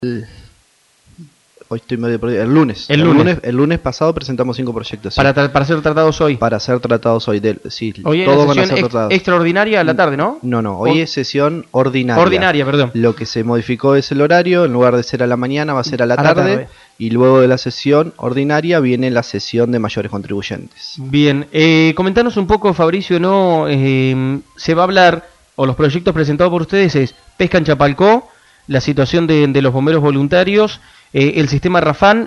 Hoy estoy medio perdido. El lunes. El lunes pasado presentamos 5 proyectos. Sí. Para ser tratados hoy. Para ser tratados hoy. Sí, hoy todos van a ser tratados. Extraordinaria a la tarde, ¿no? No. Hoy es sesión ordinaria. Ordinaria, perdón. Lo que se modificó es el horario. En lugar de ser a la mañana, va a ser a la tarde. Y luego de la sesión ordinaria viene la sesión de mayores contribuyentes. Bien. Comentanos un poco, Fabricio, ¿no? Se va a hablar, o los proyectos presentados por ustedes es pesca en Chapalcó, la situación de los bomberos voluntarios, el sistema Rafán,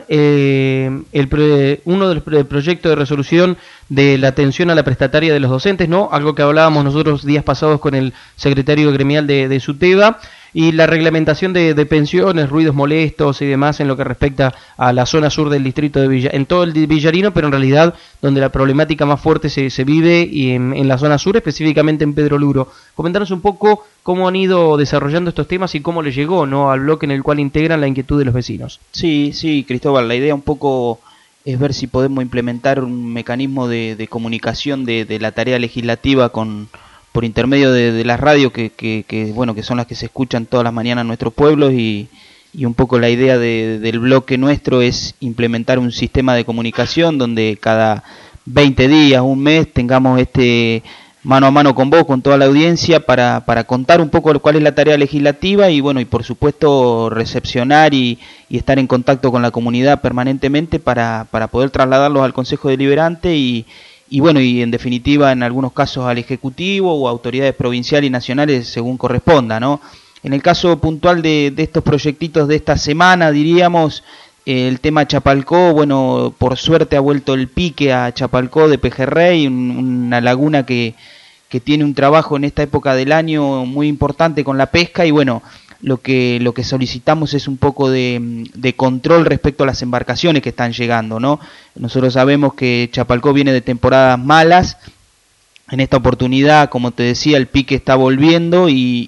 uno de los proyectos de resolución de la atención a la prestataria de los docentes, ¿no? Algo que hablábamos nosotros días pasados con el secretario gremial de SUTEBA, y la reglamentación de pensiones, ruidos molestos y demás en lo que respecta a la zona sur del distrito de Villa, en todo el Villarino, pero en realidad donde la problemática más fuerte se vive y en la zona sur, específicamente en Pedro Luro. Comentanos un poco cómo han ido desarrollando estos temas y cómo les llegó, ¿no?, al bloque en el cual integran la inquietud de los vecinos. Sí, Cristóbal, la idea un poco es ver si podemos implementar un mecanismo de comunicación de la tarea legislativa por intermedio de las radios que son las que se escuchan todas las mañanas en nuestros pueblos, y un poco la idea del bloque nuestro es implementar un sistema de comunicación donde cada 20 días, un mes, tengamos mano a mano con vos, con toda la audiencia, para contar un poco cuál es la tarea legislativa y por supuesto recepcionar y estar en contacto con la comunidad permanentemente para poder trasladarlos al Consejo Deliberante y en definitiva en algunos casos al Ejecutivo o autoridades provinciales y nacionales según corresponda, ¿no? En el caso puntual de estos proyectitos de esta semana, diríamos, el tema Chapalcó, por suerte ha vuelto el pique a Chapalcó de Pejerrey, una laguna que tiene un trabajo en esta época del año muy importante con la pesca, y lo que solicitamos es un poco de control respecto a las embarcaciones que están llegando, ¿no? Nosotros sabemos que Chapalcó viene de temporadas malas. En esta oportunidad, como te decía, el pique está volviendo y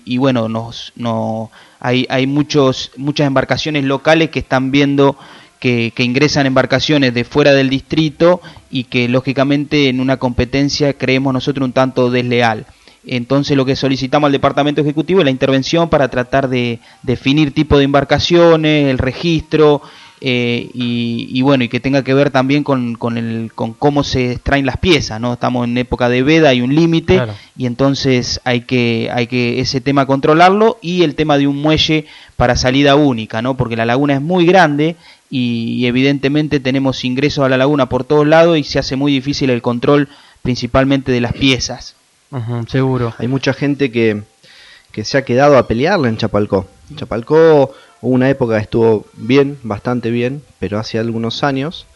hay muchas embarcaciones locales que están viendo que ingresan embarcaciones de fuera del distrito y que lógicamente en una competencia creemos nosotros un tanto desleal. Entonces lo que solicitamos al Departamento Ejecutivo es la intervención para tratar de definir tipo de embarcaciones, el registro y que tenga que ver también con cómo se extraen las piezas, ¿no? Estamos en época de veda, hay un límite, claro, y entonces hay que ese tema controlarlo, y el tema de un muelle para salida única, ¿no? Porque la laguna es muy grande y evidentemente tenemos ingresos a la laguna por todos lados y se hace muy difícil el control principalmente de las piezas. Seguro. Hay mucha gente que se ha quedado a pelearla en Chapalcó. Chapalcó hubo una época que estuvo bien, bastante bien, pero hace algunos años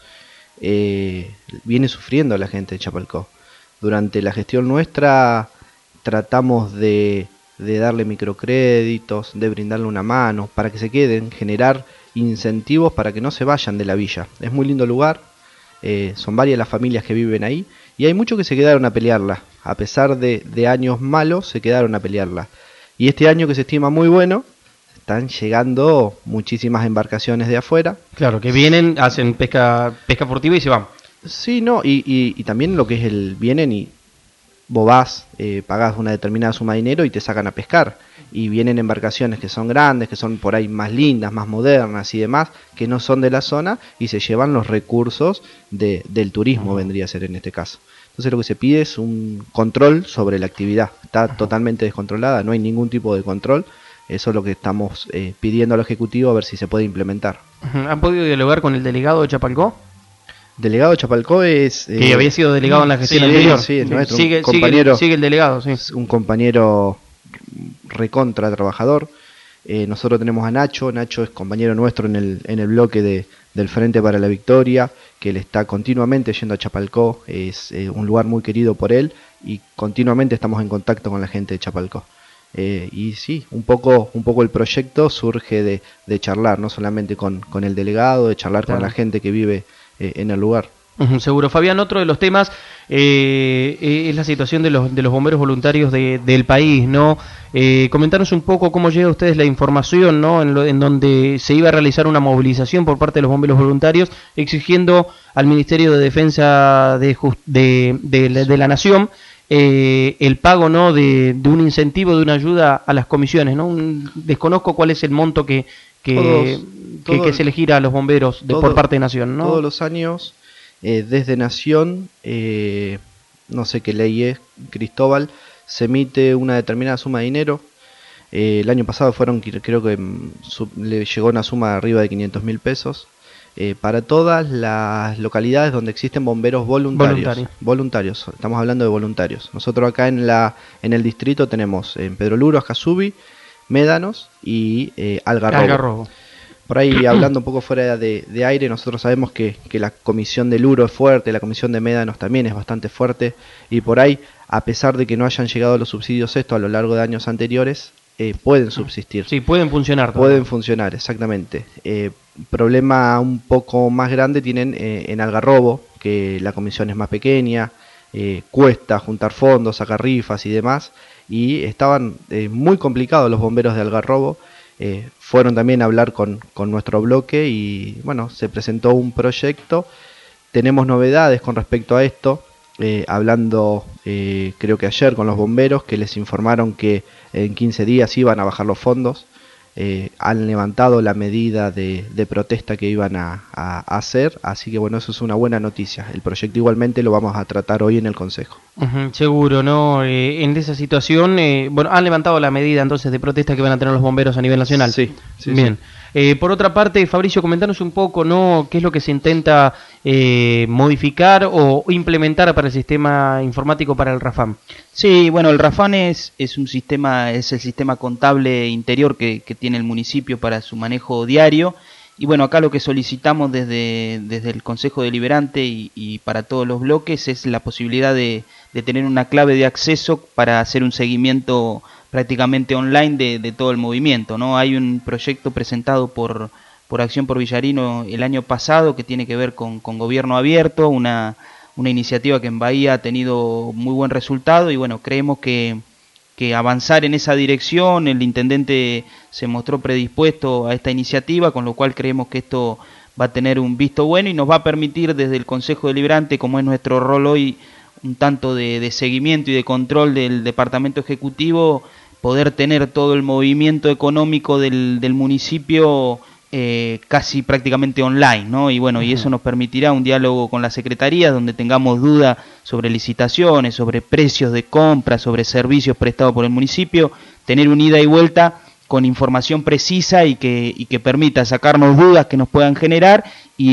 viene sufriendo la gente de Chapalcó. Durante la gestión nuestra tratamos de darle microcréditos, de brindarle una mano para que se queden, generar incentivos para que no se vayan de la villa. Es muy lindo lugar, son varias las familias que viven ahí y hay muchos que se quedaron a pelearla. A pesar de años malos, se quedaron a pelearla. Y este año, que se estima muy bueno, están llegando muchísimas embarcaciones de afuera. Claro, que vienen, hacen pesca furtiva y se van. Sí, no, y también lo que es vienen y vos vas, pagás una determinada suma de dinero y te sacan a pescar. Y vienen embarcaciones que son grandes, que son por ahí más lindas, más modernas y demás, que no son de la zona, y se llevan los recursos del turismo, vendría a ser en este caso. Entonces lo que se pide es un control sobre la actividad. Está totalmente descontrolada, no hay ningún tipo de control. Eso es lo que estamos pidiendo al Ejecutivo, a ver si se puede implementar. ¿Han podido dialogar con el delegado de Chapalcó? Delegado de Chapalcó es... que había sido delegado en la gestión anterior. Sí, es nuestro, sigue el delegado, sí. Es un compañero recontra trabajador. Nosotros tenemos a Nacho es compañero nuestro en el bloque del Frente para la Victoria, que él está continuamente yendo a Chapalcó, es un lugar muy querido por él y continuamente estamos en contacto con la gente de Chapalcó. Y sí, un poco el proyecto surge de charlar, no solamente con el delegado, de charlar con la gente que vive en el lugar. Seguro. Fabián, otro de los temas es la situación de los bomberos voluntarios del país, ¿no? Comentanos un poco cómo llega a ustedes la información, ¿no? En donde se iba a realizar una movilización por parte de los bomberos voluntarios exigiendo al Ministerio de Defensa de la Nación el pago, ¿no?, de un incentivo, de una ayuda a las comisiones, ¿no? Desconozco cuál es el monto que que se elegirá a los bomberos por parte de Nación, ¿no? Todos los años, desde Nación, no sé qué ley es, Cristóbal, se emite una determinada suma de dinero. El año pasado creo que le llegó una suma de arriba de 500.000 pesos. Para todas las localidades donde existen bomberos voluntarios. Estamos hablando de voluntarios. Nosotros acá en el distrito tenemos en Pedro Luro, Ajasubí, Médanos y Algarrobo. Por ahí, hablando un poco fuera de aire, nosotros sabemos que la comisión de Luro es fuerte, la comisión de Médanos también es bastante fuerte, y por ahí, a pesar de que no hayan llegado los subsidios a lo largo de años anteriores, pueden subsistir. Sí, pueden funcionar. Pueden funcionar, exactamente. Problema un poco más grande tienen en Algarrobo, que la comisión es más pequeña, cuesta juntar fondos, sacar rifas y demás, y estaban muy complicados los bomberos de Algarrobo. Fueron también a hablar con nuestro bloque y bueno, se presentó un proyecto. Tenemos novedades con respecto a esto, hablando creo que ayer con los bomberos, que les informaron que en 15 días iban a bajar los fondos. Han levantado la medida de protesta que iban a hacer, así que bueno, eso es una buena noticia. El proyecto igualmente lo vamos a tratar hoy en el Consejo. Seguro, ¿no? En esa situación, bueno, han levantado la medida entonces de protesta que van a tener los bomberos a nivel nacional. Sí. Bien. Por otra parte, Fabricio, comentanos un poco, ¿no? ¿Qué es lo que se intenta modificar o implementar para el sistema informático para el RAFAM? Sí, bueno, el RAFAM es el sistema contable interior que tiene el municipio para su manejo diario. Y bueno, acá lo que solicitamos desde el Consejo Deliberante y para todos los bloques es la posibilidad de tener una clave de acceso para hacer un seguimiento prácticamente online de todo el movimiento, ¿no? Hay un proyecto presentado por Acción por Villarino el año pasado que tiene que ver con gobierno abierto, una iniciativa que en Bahía ha tenido muy buen resultado y bueno, creemos que avanzar en esa dirección, el intendente se mostró predispuesto a esta iniciativa, con lo cual creemos que esto va a tener un visto bueno y nos va a permitir desde el Consejo Deliberante, como es nuestro rol hoy, un tanto de seguimiento y de control del Departamento Ejecutivo, poder tener todo el movimiento económico del municipio casi prácticamente online, ¿no? Y bueno, y eso nos permitirá un diálogo con la Secretaría donde tengamos dudas sobre licitaciones, sobre precios de compra, sobre servicios prestados por el municipio, tener un ida y vuelta con información precisa y que permita sacarnos dudas que nos puedan generar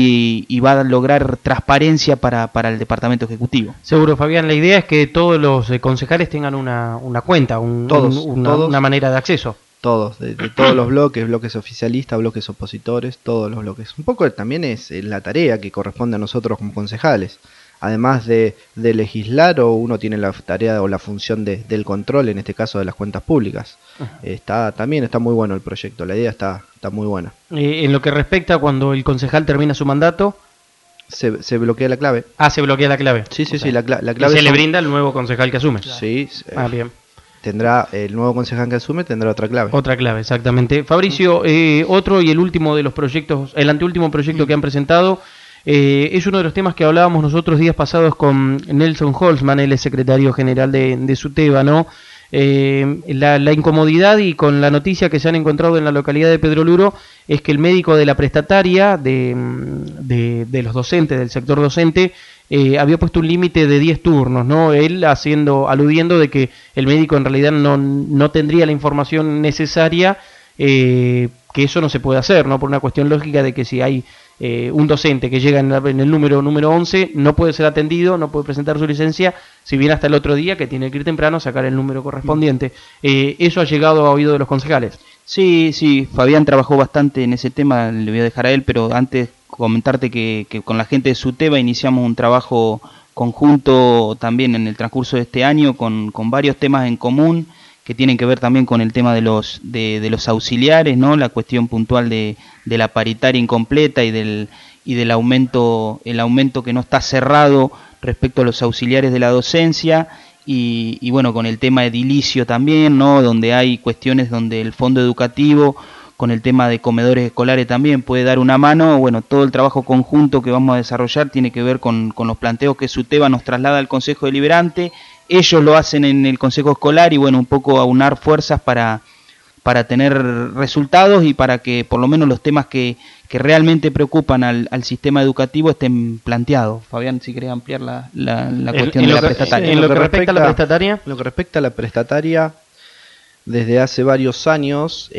y va a lograr transparencia para el Departamento Ejecutivo. Seguro, Fabián, la idea es que todos los concejales tengan una cuenta, una manera de acceso. Todos, de todos los bloques oficialistas, bloques opositores, todos los bloques. Un poco también es la tarea que corresponde a nosotros como concejales. Además de legislar, uno tiene la tarea o la función del control, en este caso de las cuentas públicas. También está muy bueno el proyecto, la idea está muy buena. En lo que respecta cuando el concejal termina su mandato, se bloquea la clave. Se bloquea la clave. Sí, la clave. Y se le brinda al nuevo concejal que asume. Sí. Bien. Tendrá el nuevo concejal que asume, tendrá otra clave. Otra clave, exactamente. Fabricio, otro y el último de los proyectos, el anteúltimo proyecto que han presentado, es uno de los temas que hablábamos nosotros días pasados con Nelson Holzman, el secretario general de SUTEBA, ¿no? La incomodidad y con la noticia que se han encontrado en la localidad de Pedro Luro es que el médico de la prestataria de los docentes, del sector docente, había puesto un límite de 10 turnos, ¿no? Él aludiendo de que el médico en realidad no tendría la información necesaria, que eso no se puede hacer, ¿no? Por una cuestión lógica de que si hay un docente que llega en el número 11, no puede ser atendido, no puede presentar su licencia, si viene hasta el otro día, que tiene que ir temprano a sacar el número correspondiente. ¿Eso ha llegado a oído de los concejales? Sí, Fabián trabajó bastante en ese tema, le voy a dejar a él, pero antes comentarte que con la gente de SUTEBA iniciamos un trabajo conjunto también en el transcurso de este año con varios temas en común que tienen que ver también con el tema de los auxiliares, ¿no? La cuestión puntual de la paritaria incompleta y del aumento, el aumento que no está cerrado respecto a los auxiliares de la docencia y bueno, con el tema edilicio también, ¿no? Donde hay cuestiones donde el fondo educativo con el tema de comedores escolares también puede dar una mano. Bueno, todo el trabajo conjunto que vamos a desarrollar tiene que ver con los planteos que SUTEBA nos traslada al Consejo Deliberante. Ellos lo hacen en el Consejo Escolar y bueno, un poco aunar fuerzas para para tener resultados y para que por lo menos los temas que realmente preocupan al sistema educativo estén planteados. Fabián, si querés ampliar la cuestión de la prestataria. Sí, en lo que respecta a la prestataria. En lo que respecta a la prestataria, desde hace varios años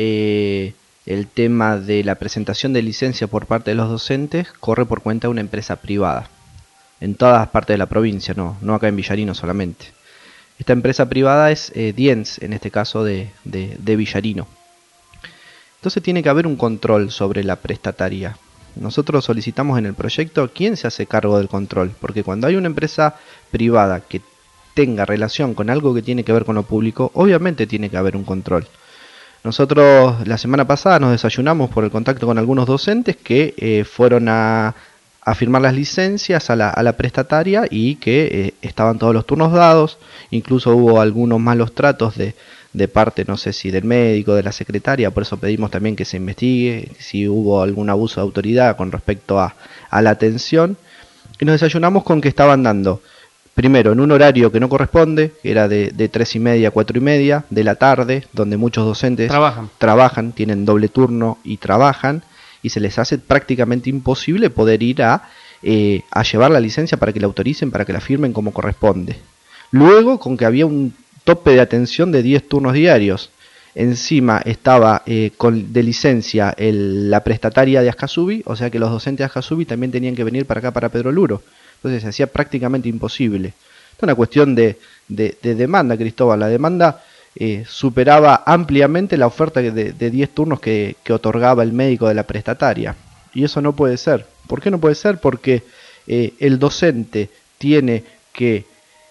el tema de la presentación de licencia por parte de los docentes corre por cuenta de una empresa privada. En todas partes de la provincia, no acá en Villarino solamente. Esta empresa privada es Diens, en este caso de Villarino. Entonces tiene que haber un control sobre la prestataria. Nosotros solicitamos en el proyecto quién se hace cargo del control, porque cuando hay una empresa privada que tenga relación con algo que tiene que ver con lo público, obviamente tiene que haber un control. Nosotros la semana pasada nos desayunamos por el contacto con algunos docentes que fueron a firmar las licencias a la prestataria y que estaban todos los turnos dados. Incluso hubo algunos malos tratos de parte, no sé si del médico, de la secretaria, por eso pedimos también que se investigue si hubo algún abuso de autoridad con respecto a la atención. Y nos desayunamos con que estaban dando, primero, en un horario que no corresponde, que era de 3:30 a 4:30 de la tarde, donde muchos docentes trabajan, tienen doble turno y trabajan, y se les hace prácticamente imposible poder ir a llevar la licencia para que la autoricen, para que la firmen como corresponde. Luego, con que había un tope de atención de 10 turnos diarios. Encima estaba de licencia la prestataria de Ascasubi, o sea que los docentes de Ascasubi también tenían que venir para acá, para Pedro Luro. Entonces se hacía prácticamente imposible. Es una cuestión de demanda, Cristóbal. La demanda superaba ampliamente la oferta de 10 turnos que otorgaba el médico de la prestataria. Y eso no puede ser. ¿Por qué no puede ser? Porque el docente tiene que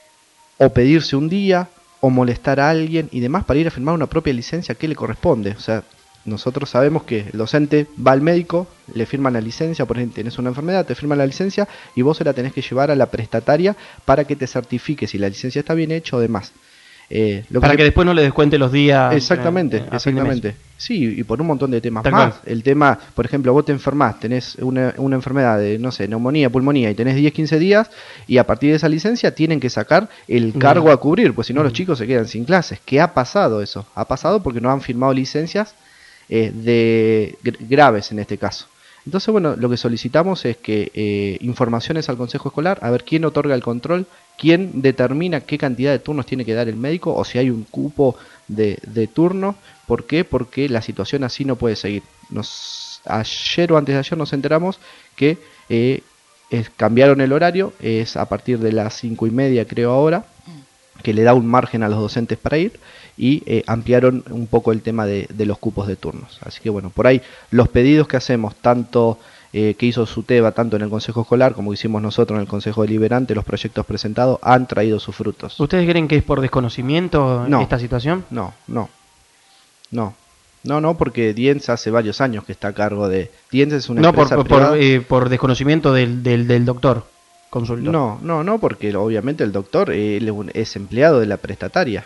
o pedirse un día, o molestar a alguien y demás para ir a firmar una propia licencia que le corresponde. O sea, nosotros sabemos que el docente va al médico, le firman la licencia, por ejemplo, tenés una enfermedad, te firman la licencia y vos se la tenés que llevar a la prestataria para que te certifique si la licencia está bien hecha o demás. Para que después no le descuente los días. Exactamente. Sí, y por un montón de temas más. El tema, por ejemplo, vos te enfermás, tenés una enfermedad de, no sé, neumonía, pulmonía, y tenés 10-15 días, y a partir de esa licencia tienen que sacar el cargo a cubrir, pues si no los chicos se quedan sin clases. ¿Qué ha pasado eso? Ha pasado porque no han firmado licencias graves en este caso. Entonces, bueno, lo que solicitamos es que informaciones al Consejo Escolar, a ver quién otorga el control, quién determina qué cantidad de turnos tiene que dar el médico, o si hay un cupo de turno. ¿Por qué? Porque la situación así no puede seguir. Ayer o antes de ayer nos enteramos que cambiaron el horario, es a partir de las 5:30 creo ahora, que le da un margen a los docentes para ir, y ampliaron un poco el tema de los cupos de turnos. Así que bueno, por ahí los pedidos que hacemos, tanto que hizo SUTEBA, tanto en el Consejo Escolar como hicimos nosotros en el Consejo Deliberante, los proyectos presentados han traído sus frutos. ¿Ustedes creen que es por desconocimiento esta situación? No, porque Diens hace varios años que está a cargo de... Diens es una empresa privada. Por desconocimiento del doctor, consultor. No, porque obviamente el doctor es empleado de la prestataria.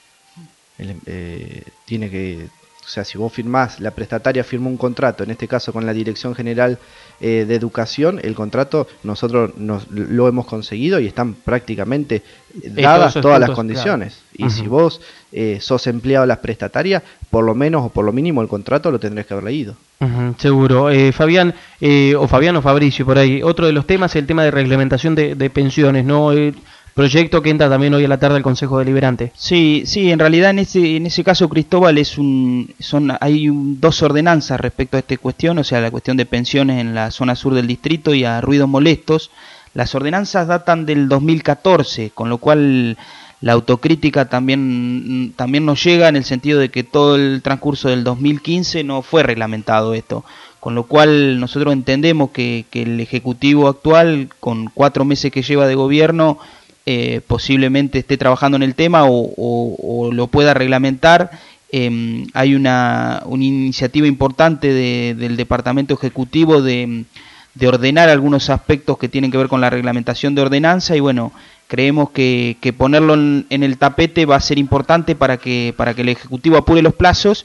Tiene que... O sea, si vos firmás, la prestataria firma un contrato, en este caso con la Dirección General de Educación, el contrato nosotros lo hemos conseguido y están prácticamente dadas todas las condiciones. Claro. Y si vos sos empleado de las prestatarias, por lo menos o por lo mínimo el contrato lo tendrás que haber leído. Seguro. Fabián, o Fabricio, por ahí, otro de los temas es el tema de reglamentación de pensiones, ¿no? Proyecto que entra también hoy a la tarde al Consejo Deliberante. Sí, en realidad en ese caso, Cristóbal, hay dos ordenanzas respecto a esta cuestión, o sea, la cuestión de pensiones en la zona sur del distrito y a ruidos molestos. Las ordenanzas datan del 2014, con lo cual la autocrítica también nos llega en el sentido de que todo el transcurso del 2015 no fue reglamentado esto. Con lo cual nosotros entendemos que el Ejecutivo actual, con 4 meses que lleva de gobierno, posiblemente esté trabajando en el tema o lo pueda reglamentar. Hay una iniciativa importante del Departamento Ejecutivo de ordenar algunos aspectos que tienen que ver con la reglamentación de ordenanza, y bueno, creemos que ponerlo en el tapete va a ser importante para que el Ejecutivo apure los plazos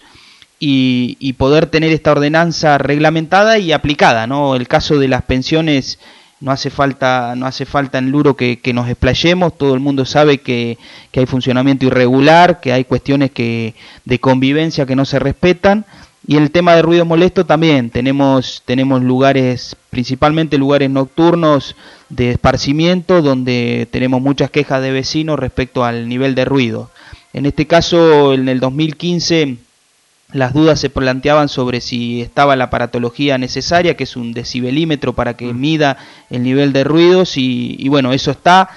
y poder tener esta ordenanza reglamentada y aplicada, ¿no? El caso de las pensiones no hace falta en Luro que nos explayemos, todo el mundo sabe que hay funcionamiento irregular, que hay cuestiones de convivencia que no se respetan, y el tema de ruido molesto también, tenemos lugares, principalmente lugares nocturnos de esparcimiento, donde tenemos muchas quejas de vecinos respecto al nivel de ruido. En este caso, en el 2015, las dudas se planteaban sobre si estaba la aparatología necesaria, que es un decibelímetro para que mida el nivel de ruidos, y bueno, eso está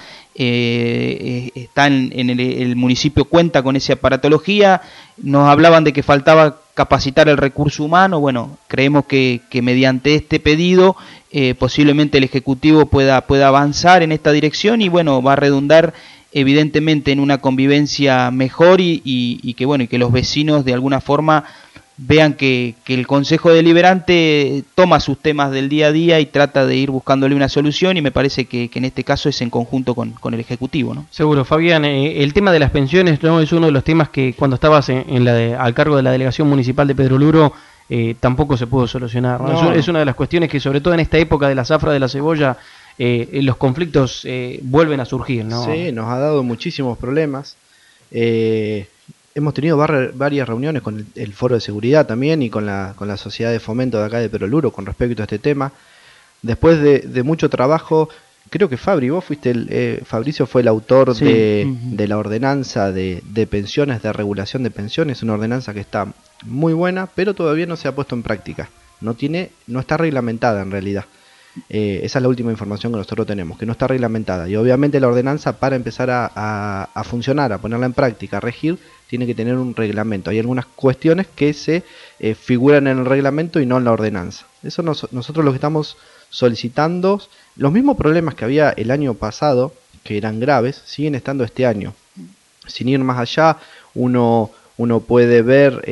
en el municipio cuenta con esa aparatología. Nos hablaban de que faltaba capacitar el recurso humano. Bueno, creemos que mediante este pedido posiblemente el Ejecutivo pueda avanzar en esta dirección, y bueno, va a redundar evidentemente en una convivencia mejor y que bueno, y que los vecinos de alguna forma vean que el Consejo Deliberante toma sus temas del día a día y trata de ir buscándole una solución, y me parece que en este caso es en conjunto con el Ejecutivo, ¿no? Seguro, Fabián, el tema de las pensiones, ¿no?, es uno de los temas que cuando estabas al cargo de la delegación municipal de Pedro Luro tampoco se pudo solucionar, ¿no? No. Es una de las cuestiones que, sobre todo en esta época de la zafra de la cebolla, los conflictos vuelven a surgir, ¿no? Sí, nos ha dado muchísimos problemas. Hemos tenido varias reuniones con el Foro de Seguridad también y con la Sociedad de Fomento de acá de Pedro Luro con respecto a este tema. Después de mucho trabajo, creo que Fabricio fue el autor sí, de la ordenanza de pensiones, de regulación de pensiones, una ordenanza que está muy buena, pero todavía no se ha puesto en práctica. No está reglamentada en realidad. Esa es la última información que nosotros tenemos, que no está reglamentada, y obviamente la ordenanza, para empezar a funcionar, a ponerla en práctica, a regir, tiene que tener un reglamento. Hay algunas cuestiones que se figuran en el reglamento y no en la ordenanza. Eso nosotros lo que estamos solicitando, los mismos problemas que había el año pasado, que eran graves, siguen estando este año. Sin ir más allá, uno puede ver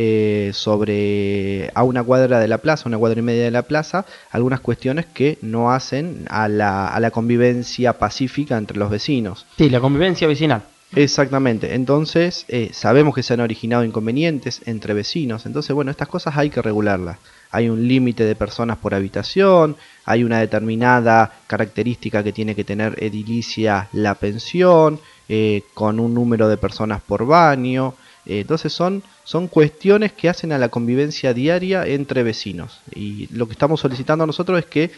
a una cuadra de la plaza, una cuadra y media de la plaza, algunas cuestiones que no hacen a la convivencia pacífica entre los vecinos. Sí, la convivencia vecinal. Exactamente, entonces sabemos que se han originado inconvenientes entre vecinos, entonces bueno, estas cosas hay que regularlas. Hay un límite de personas por habitación, hay una determinada característica que tiene que tener edilicia la pensión, con un número de personas por baño. Entonces son cuestiones que hacen a la convivencia diaria entre vecinos, y lo que estamos solicitando nosotros es que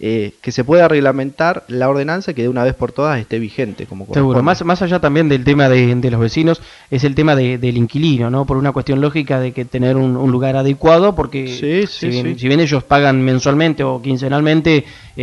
se pueda reglamentar la ordenanza y que de una vez por todas esté vigente como seguro. Más allá también del tema de los vecinos, es el tema del inquilino, ¿no? Por una cuestión lógica de que tener un lugar adecuado, porque si bien ellos pagan mensualmente o quincenalmente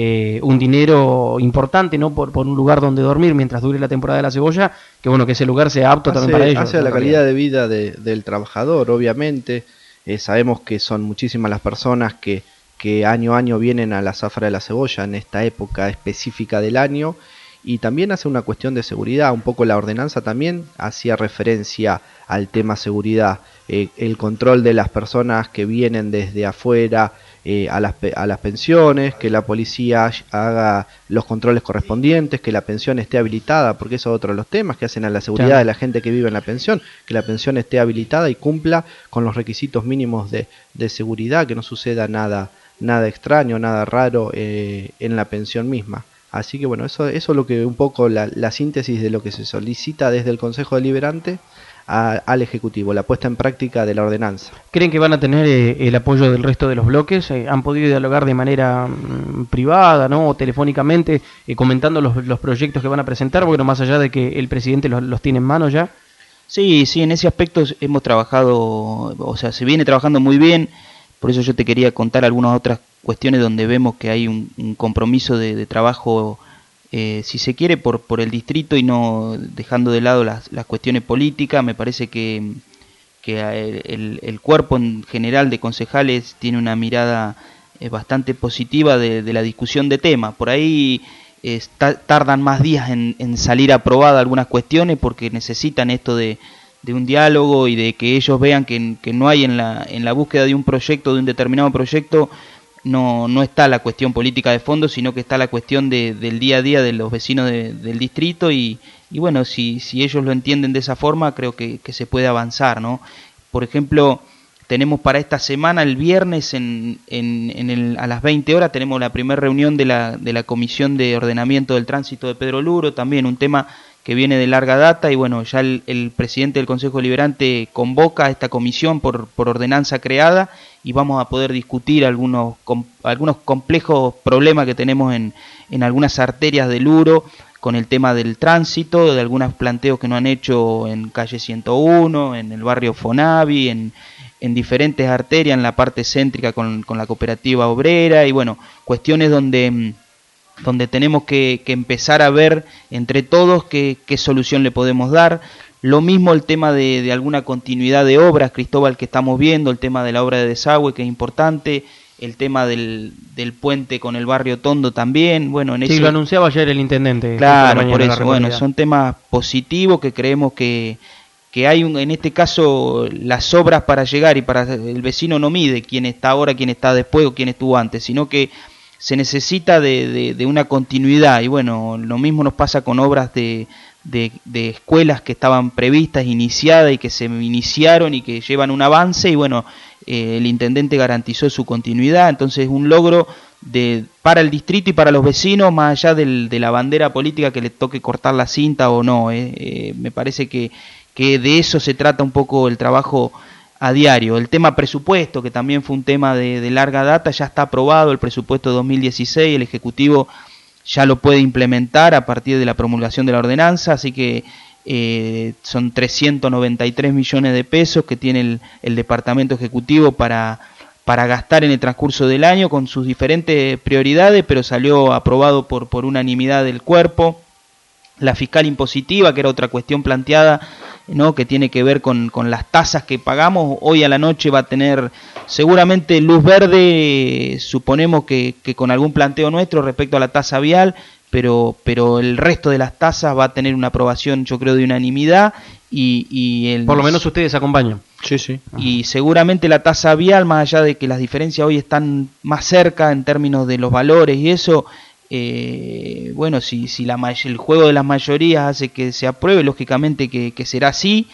un dinero importante, ¿no?, por un lugar donde dormir mientras dure la temporada de la cebolla, que bueno, que ese lugar sea apto también para ellos. Hace la calidad de vida del trabajador, obviamente. Sabemos que son muchísimas las personas que año a año vienen a la zafra de la cebolla en esta época específica del año, y también hace una cuestión de seguridad. Un poco la ordenanza también hacía referencia al tema seguridad, el control de las personas que vienen desde afuera a las pensiones, que la policía haga los controles correspondientes, que la pensión esté habilitada, porque eso es otro de los temas que hacen a la seguridad de la gente que vive en la pensión, que la pensión esté habilitada y cumpla con los requisitos mínimos de seguridad, que no suceda nada extraño, nada raro en la pensión misma. Así que bueno, eso es lo que un poco la síntesis de lo que se solicita desde el Consejo Deliberante al Ejecutivo, la puesta en práctica de la ordenanza. ¿Creen que van a tener el apoyo del resto de los bloques? ¿Han podido dialogar de manera privada, ¿no?, o telefónicamente, comentando los proyectos que van a presentar? Bueno, más allá de que el presidente los tiene en mano ya. Sí, en ese aspecto hemos trabajado, o sea, se viene trabajando muy bien. Por eso yo te quería contar algunas otras cuestiones donde vemos que hay un compromiso de trabajo, si se quiere, por el distrito, y no dejando de lado las cuestiones políticas. Me parece que el cuerpo en general de concejales tiene una mirada bastante positiva de la discusión de temas. Por ahí tardan más días en salir aprobadas algunas cuestiones, porque necesitan esto de un diálogo y de que ellos vean que no hay en la búsqueda de un proyecto, de un determinado proyecto, no está la cuestión política de fondo, sino que está la cuestión del día a día de los vecinos del distrito, y bueno, si ellos lo entienden de esa forma, creo que se puede avanzar, ¿no? Por ejemplo, tenemos para esta semana, el viernes a las 20 horas, tenemos la primera reunión de la Comisión de Ordenamiento del Tránsito de Pedro Luro, también un tema que viene de larga data, y bueno, ya el presidente del Consejo Deliberante convoca a esta comisión por ordenanza creada, y vamos a poder discutir algunos complejos problemas que tenemos en algunas arterias del Luro, con el tema del tránsito, de algunos planteos que nos han hecho en calle 101, en el barrio Fonavi, en diferentes arterias, en la parte céntrica con la cooperativa obrera, y bueno, cuestiones donde tenemos que empezar a ver entre todos qué solución le podemos dar. Lo mismo el tema de alguna continuidad de obras, Cristóbal, que estamos viendo, el tema de la obra de desagüe, que es importante, el tema del puente con el barrio Tondo también. Bueno, sí, lo anunciaba ayer el intendente. Claro, por eso, bueno, son temas positivos que creemos que hay en este caso las obras para llegar, y para el vecino no mide quién está ahora, quién está después o quién estuvo antes, sino que se necesita de una continuidad. Y bueno, lo mismo nos pasa con obras de escuelas que estaban previstas, iniciadas, y que se iniciaron y que llevan un avance, y bueno, el intendente garantizó su continuidad. Entonces, un logro para el distrito y para los vecinos, más allá de la bandera política que le toque cortar la cinta o no. Me parece que de eso se trata un poco el trabajo a diario. El tema presupuesto, que también fue un tema de larga data, ya está aprobado el presupuesto de 2016, el Ejecutivo ya lo puede implementar a partir de la promulgación de la ordenanza, así que son 393 millones de pesos que tiene el Departamento Ejecutivo para gastar en el transcurso del año, con sus diferentes prioridades, pero salió aprobado por unanimidad del cuerpo. La fiscal impositiva, que era otra cuestión planteada, ¿no?, que tiene que ver con las tasas que pagamos, hoy a la noche va a tener seguramente luz verde, suponemos que con algún planteo nuestro respecto a la tasa vial, pero el resto de las tasas va a tener una aprobación, yo creo, de unanimidad, por lo menos ustedes acompañan. Sí. Y seguramente la tasa vial, más allá de que las diferencias hoy están más cerca en términos de los valores y eso, bueno, si el juego de las mayorías hace que se apruebe, lógicamente que será así.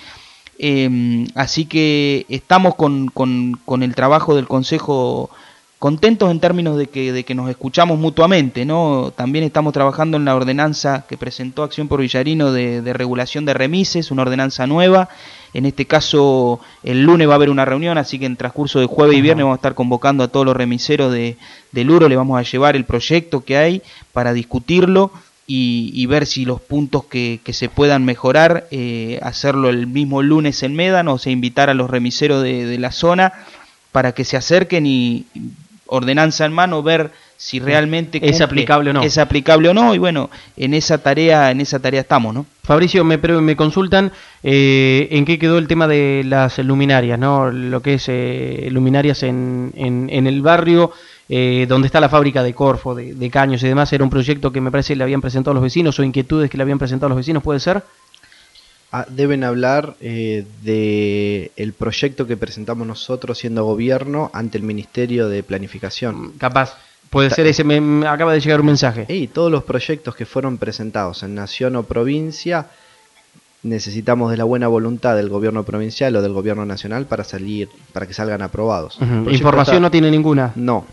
Así que estamos con el trabajo del Consejo contentos en términos de que nos escuchamos mutuamente, ¿no? También estamos trabajando en la ordenanza que presentó Acción por Villarino de regulación de remises, una ordenanza nueva. En este caso, el lunes va a haber una reunión, así que en transcurso de jueves y viernes vamos a estar convocando a todos los remiseros del Luro, le vamos a llevar el proyecto que hay para discutirlo y ver si los puntos que se puedan mejorar, hacerlo el mismo lunes en Médano, o sea, invitar a los remiseros de la zona para que se acerquen y ordenanza en mano, ver si realmente es aplicable o no. Y bueno, en esa tarea estamos, ¿no? Fabricio, me consultan en qué quedó el tema de las luminarias, ¿no? Lo que es luminarias en el barrio donde está la fábrica de Corfo, de caños y demás. Era un proyecto que me parece le habían presentado a los vecinos, o inquietudes que le habían presentado a los vecinos, ¿puede ser? Deben hablar del proyecto que presentamos nosotros siendo gobierno ante el Ministerio de Planificación. Capaz, puede ser ese, me acaba de llegar un mensaje. Y todos los proyectos que fueron presentados en nación o provincia, necesitamos de la buena voluntad del gobierno provincial o del gobierno nacional para que salgan aprobados. ¿Información no tiene ninguna? No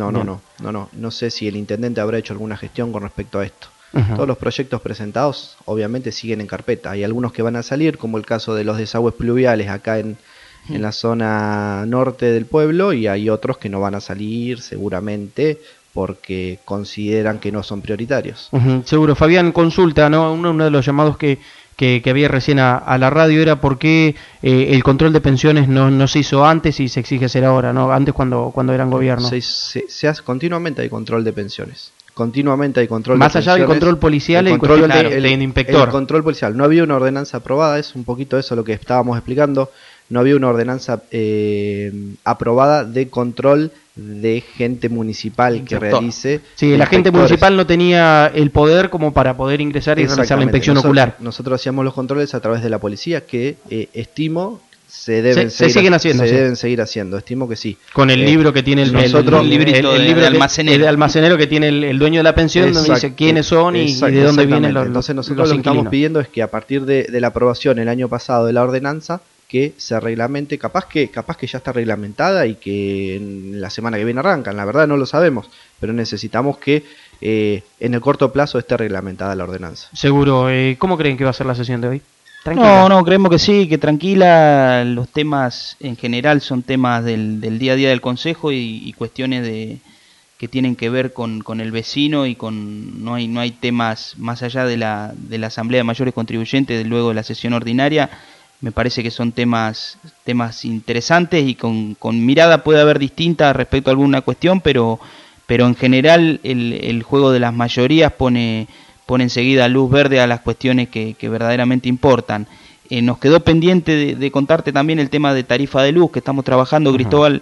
sé si el intendente habrá hecho alguna gestión con respecto a esto. Todos los proyectos presentados obviamente siguen en carpeta. Hay algunos que van a salir, como el caso de los desagües pluviales acá en la zona norte del pueblo, y hay otros que no van a salir seguramente porque consideran que no son prioritarios. Seguro. Fabián, consulta, ¿no? Uno de los llamados que había recién a la radio era por qué el control de pensiones no se hizo antes y se exige hacer ahora, ¿no? Antes cuando eran gobierno. Se hace continuamente, hay control de pensiones. Continuamente hay control más de allá del control policial, el control del inspector. El control policial. No había una ordenanza aprobada, es un poquito eso lo que estábamos explicando. No había una ordenanza aprobada de control de gente municipal que realice. Sí, la gente municipal no tenía el poder como para poder ingresar y realizar la inspección ocular. Nosotros hacíamos los controles a través de la policía, que estimo se deben seguir haciendo, estimo que sí. Con el libro que tiene el librito de almacenero. El almacenero que tiene el dueño de la pensión, donde dice quiénes son y de dónde vienen los. Entonces nosotros lo que estamos pidiendo es que a partir de la aprobación el año pasado de la ordenanza, que se reglamente, capaz que ya está reglamentada y que en la semana que viene arrancan, la verdad no lo sabemos, pero necesitamos que en el corto plazo esté reglamentada la ordenanza. Seguro. ¿Cómo creen que va a ser la sesión de hoy? ¿Tranquila? No, creemos que sí, que tranquila. Los temas en general son temas del día a día del Consejo y cuestiones que tienen que ver con el vecino y no hay temas más allá de la Asamblea de Mayores Contribuyentes luego de la sesión ordinaria. Me parece que son temas interesantes y con mirada puede haber distinta respecto a alguna cuestión, pero en general el juego de las mayorías pone enseguida luz verde a las cuestiones que verdaderamente importan. Nos quedó pendiente de contarte también el tema de tarifa de luz que estamos trabajando, Cristóbal.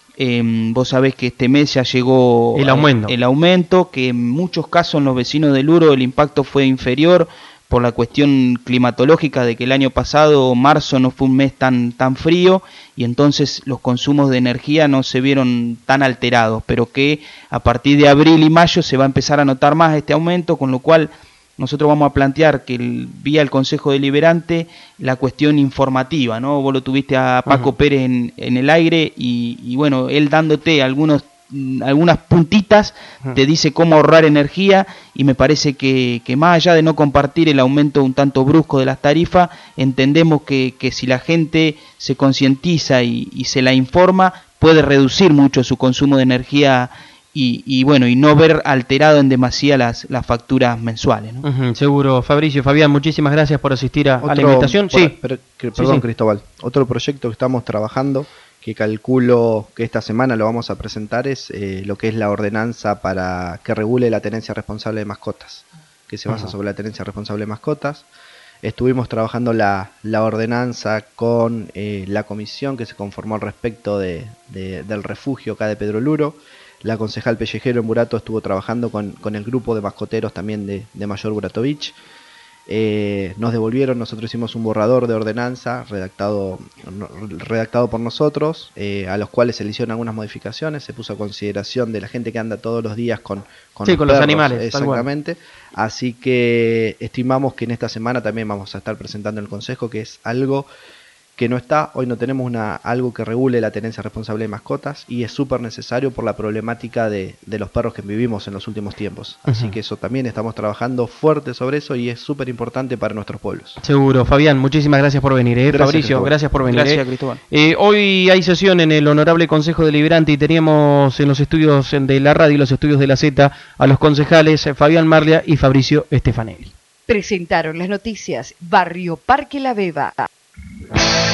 Vos sabés que este mes ya llegó el aumento, que en muchos casos en los vecinos del Uro el impacto fue inferior por la cuestión climatológica de que el año pasado, marzo, no fue un mes tan frío y entonces los consumos de energía no se vieron tan alterados, pero que a partir de abril y mayo se va a empezar a notar más este aumento, con lo cual nosotros vamos a plantear que vía el Consejo Deliberante la cuestión informativa, ¿no? Vos lo tuviste a Paco Pérez en el aire y bueno, él dándote algunas puntitas te dice cómo ahorrar energía y me parece que más allá de no compartir el aumento un tanto brusco de las tarifas, entendemos que si la gente se concientiza y se la informa puede reducir mucho su consumo de energía y bueno, y no ver alterado en demasía las facturas mensuales, ¿no? Seguro. Fabián, muchísimas gracias por asistir a la invitación. Perdón, Cristóbal, otro proyecto que estamos trabajando, que calculo que esta semana lo vamos a presentar, es lo que es la ordenanza para que regule la tenencia responsable de mascotas, que se basa sobre la tenencia responsable de mascotas. Estuvimos trabajando la ordenanza con la comisión que se conformó al respecto del refugio acá de Pedro Luro. La concejal Pellejero en Burato estuvo trabajando con el grupo de mascoteros también de Mayor Buratovich. Nos devolvieron, nosotros hicimos un borrador de ordenanza redactado por nosotros, a los cuales se le hicieron algunas modificaciones, se puso a consideración de la gente que anda todos los días con los animales. Exactamente. Así que estimamos que en esta semana también vamos a estar presentando en el Consejo, que es algo que no está, hoy no tenemos algo que regule la tenencia responsable de mascotas y es súper necesario por la problemática de los perros que vivimos en los últimos tiempos. Así que eso también estamos trabajando fuerte sobre eso y es súper importante para nuestros pueblos. Seguro. Fabián, muchísimas gracias por venir. Gracias, Fabricio, Cristóbal. Gracias por venir. Gracias, Cristóbal. Hoy hay sesión en el Honorable Consejo Deliberante y teníamos en los estudios de la radio y los estudios de la Z a los concejales Fabián Marlia y Fabricio Stefanelli. Presentaron las noticias Barrio Parque La Beba.